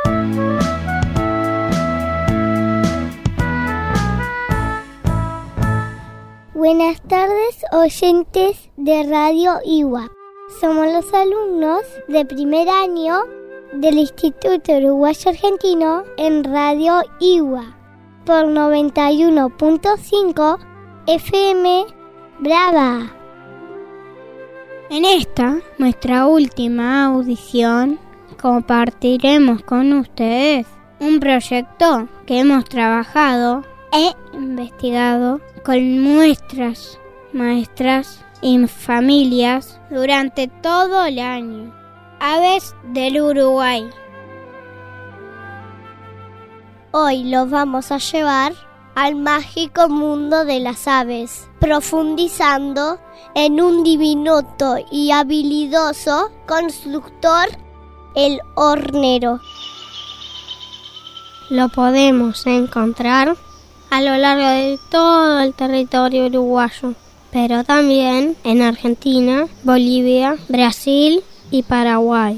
Buenas tardes, oyentes de Radio Iwa. Somos los alumnos de primer año del Instituto Uruguayo Argentino en Radio Iwa por 91.5 FM Brava. En esta, nuestra última audición, compartiremos con ustedes un proyecto que hemos trabajado e investigado con nuestras maestras y familias durante todo el año. Aves del Uruguay. Hoy los vamos a llevar al mágico mundo de las aves, profundizando en un diminuto y habilidoso constructor, el hornero. Lo podemos encontrar a lo largo de todo el territorio uruguayo, pero también en Argentina, Bolivia, Brasil y Paraguay.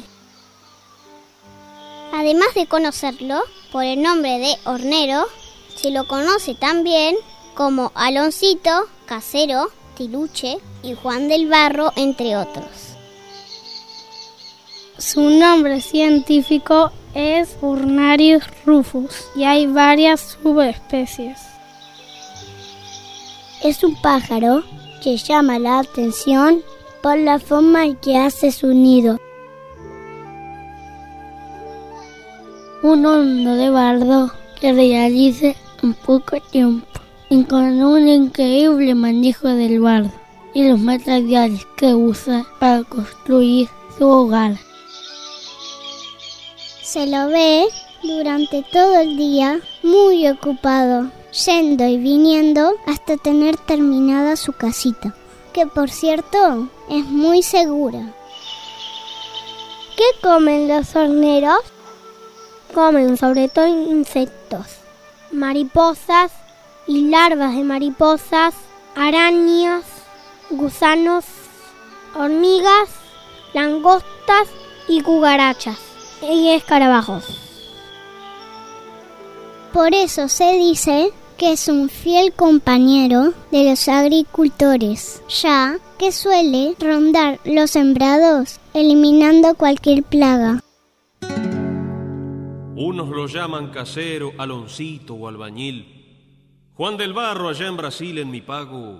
Además de conocerlo por el nombre de hornero, se lo conoce también como aloncito, casero, tiluche y Juan del Barro, entre otros. Su nombre científico es Furnarius rufus y hay varias subespecies. Es un pájaro que llama la atención por la forma en que hace su nido. Un horno de bardo que realiza en poco tiempo y con un increíble manejo del bardo y los materiales que usa para construir su hogar. Se lo ve durante todo el día muy ocupado, yendo y viniendo hasta tener terminada su casita, que por cierto es muy segura. ¿Qué comen los horneros? Comen sobre todo insectos, mariposas y larvas de mariposas, arañas, gusanos, hormigas, langostas y cucarachas y escarabajos. Por eso se dice que es un fiel compañero de los agricultores, ya que suele rondar los sembrados, eliminando cualquier plaga. Unos lo llaman casero, aloncito o albañil. Juan del Barro allá en Brasil en mi pago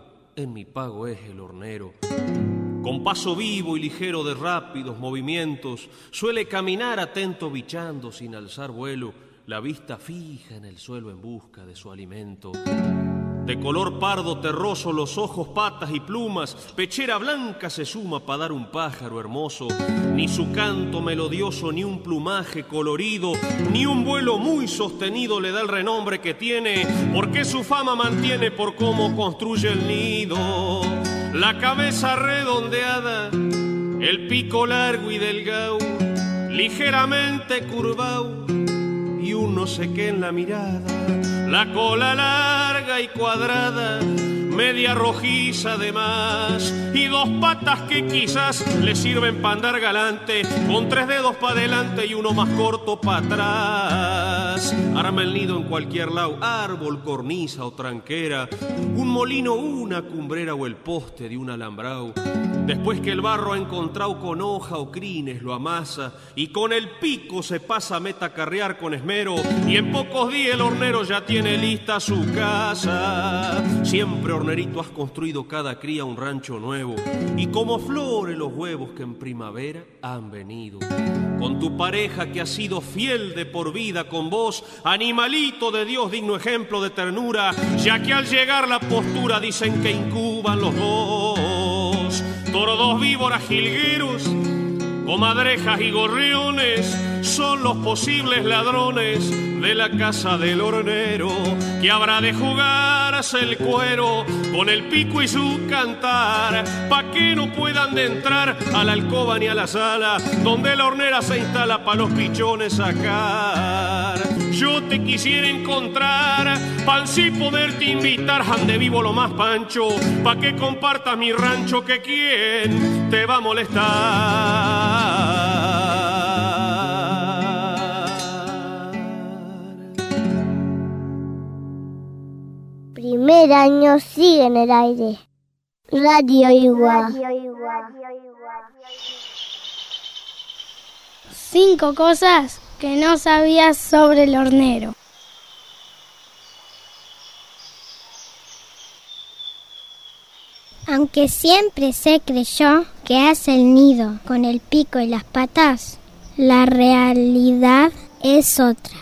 es el hornero. Con paso vivo y ligero de rápidos movimientos, suele caminar atento bichando sin alzar vuelo, la vista fija en el suelo en busca de su alimento. De color pardo terroso los ojos, patas y plumas, pechera blanca se suma para dar un pájaro hermoso. Ni su canto melodioso, ni un plumaje colorido, ni un vuelo muy sostenido le da el renombre que tiene, porque su fama mantiene por cómo construye el nido. La cabeza redondeada, el pico largo y delgado, ligeramente curvado y un no sé qué en la mirada. La cola larga y cuadrada, media rojiza además, y dos patas que quizás le sirven para andar galante, con tres dedos para adelante y uno más corto para atrás. Arma el nido en cualquier lado, árbol, cornisa o tranquera, un molino, una cumbrera o el poste de un alambrado. Después que el barro ha encontrado con hoja o crines lo amasa y con el pico se pasa a metacarrear con esmero, y en pocos días el hornero ya tiene lista su casa. Siempre, hornerito, has construido cada cría un rancho nuevo, y como flores los huevos que en primavera han venido. Con tu pareja que ha sido fiel de por vida con vos, animalito de Dios, digno ejemplo de ternura, ya que al llegar la postura dicen que incuban los dos. Tordos, víboras, jilgueros, comadrejas y gorriones son los posibles ladrones de la casa del hornero, que habrá de jugarse el cuero con el pico y su cantar, pa' que no puedan de entrar a la alcoba ni a la sala donde la hornera se instala pa' los pichones sacar. Yo te quisiera encontrar, pa' así poderte invitar, ande vivo lo más pancho, pa' que compartas mi rancho, que quién te va a molestar. El año sigue en el aire. Radio Iguá. 5 cosas que no sabías sobre el hornero. Aunque siempre se creyó que hace el nido con el pico y las patas, la realidad es otra.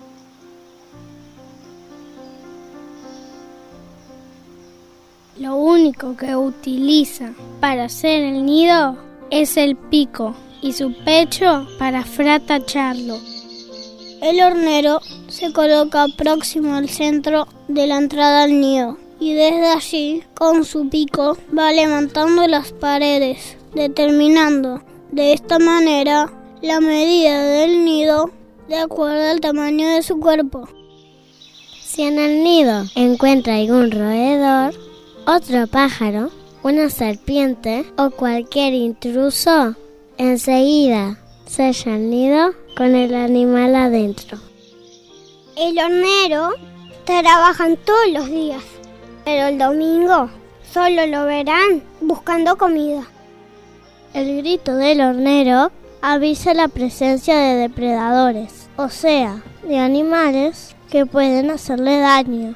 Lo único que utiliza para hacer el nido es el pico y su pecho para fratacharlo. El hornero se coloca próximo al centro de la entrada al nido y desde allí, con su pico, va levantando las paredes, determinando de esta manera la medida del nido de acuerdo al tamaño de su cuerpo. Si en el nido encuentra algún roedor, otro pájaro, una serpiente o cualquier intruso, enseguida sella el nido con el animal adentro. El hornero trabaja todos los días, pero el domingo solo lo verán buscando comida. El grito del hornero avisa la presencia de depredadores, o sea, de animales que pueden hacerle daño.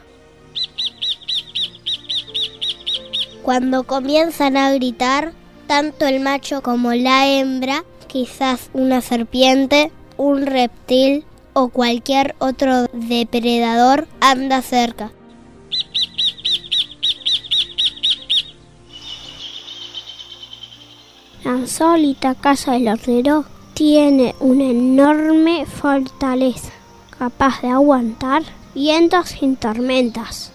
Cuando comienzan a gritar, tanto el macho como la hembra, quizás una serpiente, un reptil o cualquier otro depredador anda cerca. La insólita casa del hornero tiene una enorme fortaleza, capaz de aguantar vientos y tormentas.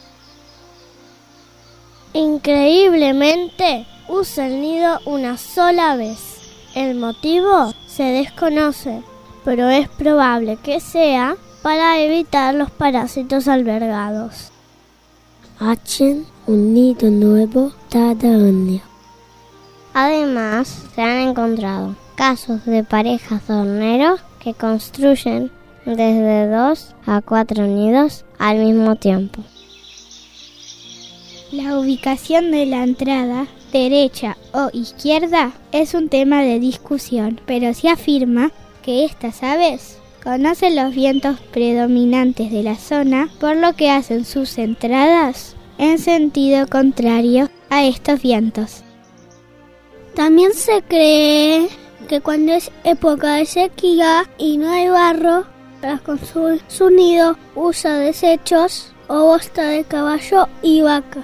Increíblemente, usa el nido una sola vez. El motivo se desconoce, pero es probable que sea para evitar los parásitos albergados. Hacen un nido nuevo cada año. Además, se han encontrado casos de parejas de horneros que construyen desde 2 a 4 nidos al mismo tiempo. La ubicación de la entrada, derecha o izquierda, es un tema de discusión, pero se afirma que estas aves conocen los vientos predominantes de la zona, por lo que hacen sus entradas en sentido contrario a estos vientos. También se cree que cuando es época de sequía y no hay barro, para construir su nido usa desechos o bosta de caballo y vaca.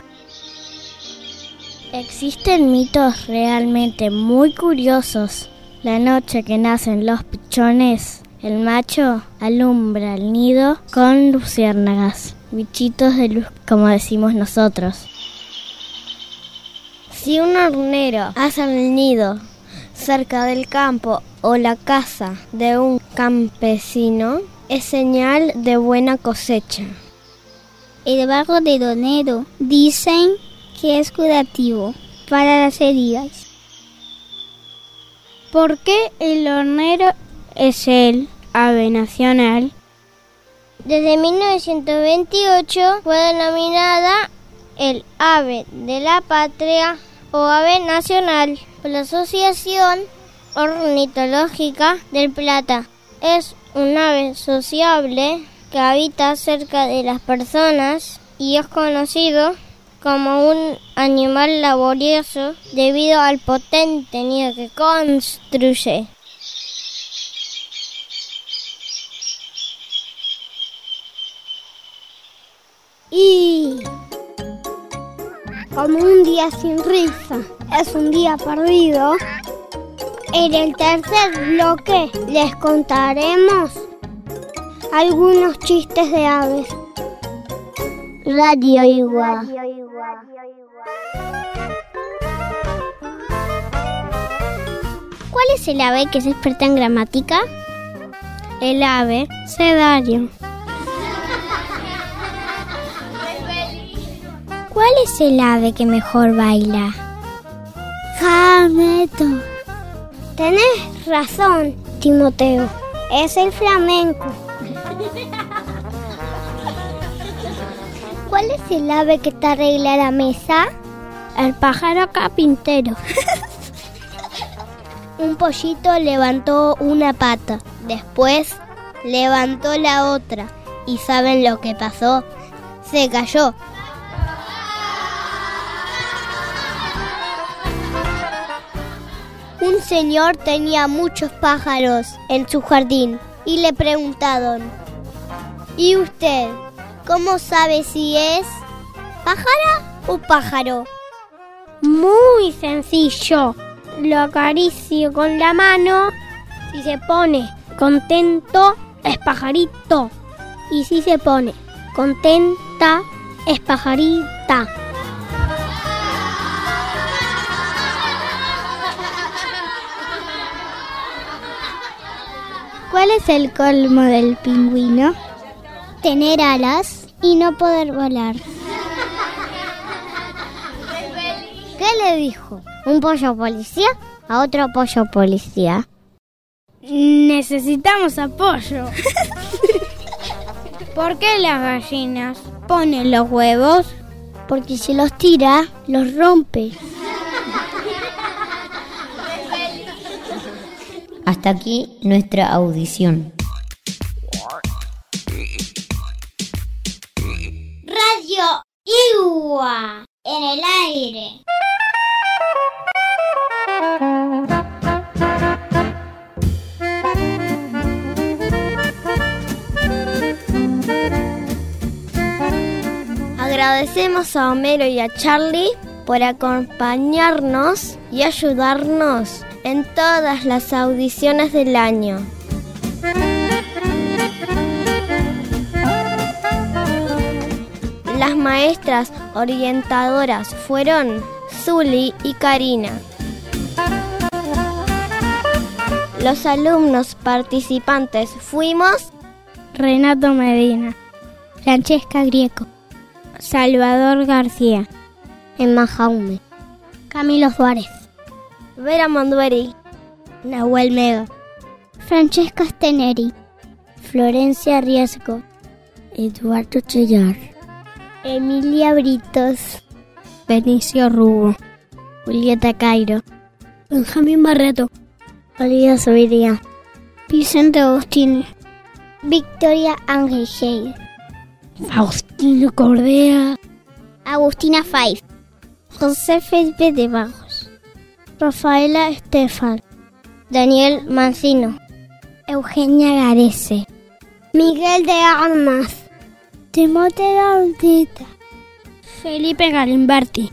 Existen mitos realmente muy curiosos. La noche que nacen los pichones, el macho alumbra el nido con luciérnagas, bichitos de luz como decimos nosotros. Si un hornero hace el nido cerca del campo o la casa de un campesino, es señal de buena cosecha. El barro del hornero dicen que es curativo para las heridas. ¿Por qué el hornero es el ave nacional? Desde 1928 fue denominada el ave de la patria o ave nacional por la Asociación Ornitológica del Plata. Es un ave sociable que habita cerca de las personas y es conocido como un animal laborioso debido al potente nido que construye. Y como un día sin risa es un día perdido, en el tercer bloque les contaremos algunos chistes de aves. Radio Iguá. ¿Cuál es el ave que es experta en gramática? El ave cedario. ¿Cuál es el ave que mejor baila? Jameto. Tenés razón, Timoteo. Es el flamenco. ¿Cuál es el ave que te arregla la mesa? El pájaro carpintero. Un pollito levantó una pata, después levantó la otra. ¿Y saben lo que pasó? Se cayó. Un señor tenía muchos pájaros en su jardín y le preguntaron: ¿y usted cómo sabe si es pájara o pájaro? Muy sencillo. Lo acaricio con la mano. Si se pone contento, es pajarito. Y si se pone contenta, es pajarita. ¿Cuál es el colmo del pingüino? Tener alas y no poder volar. ¿Qué le dijo un pollo policía a otro pollo policía? Necesitamos apoyo. ¿Por qué las gallinas ponen los huevos? Porque si los tira, los rompe. Hasta aquí nuestra audición. Radio Igua en el aire. Agradecemos a Homero y a Charlie por acompañarnos y ayudarnos en todas las audiciones del año. Las maestras orientadoras fueron Zuli y Karina. Los alumnos participantes fuimos Renato Medina, Francesca Grieco, Salvador García, Emma Jaume, Camilo Suárez, Vera Mondueri, Nahuel Mega, Francesca Steneri, Florencia Riesgo, Eduardo Chellar, Emilia Britos, Benicio Rubo, Julieta Cairo, Benjamín Barreto, Olivia Subiría, Vicente Agostini, Victoria Ángel Hey, Faustino Cordea, Agustina Faif, José Felipe de Bajos, Rafaela Estefan, Daniel Mancino, Eugenia Garese, Miguel de Armas, Timoteo Ardita, Felipe Galimberti.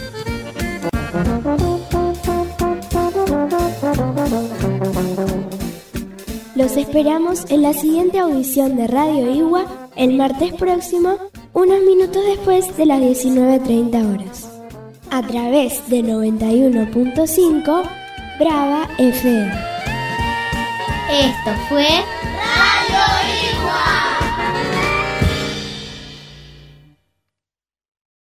Los esperamos en la siguiente audición de Radio Igua el martes próximo, unos minutos después de las 19:30 horas, a través de 91.5 Brava FM. Esto fue Radio Igua.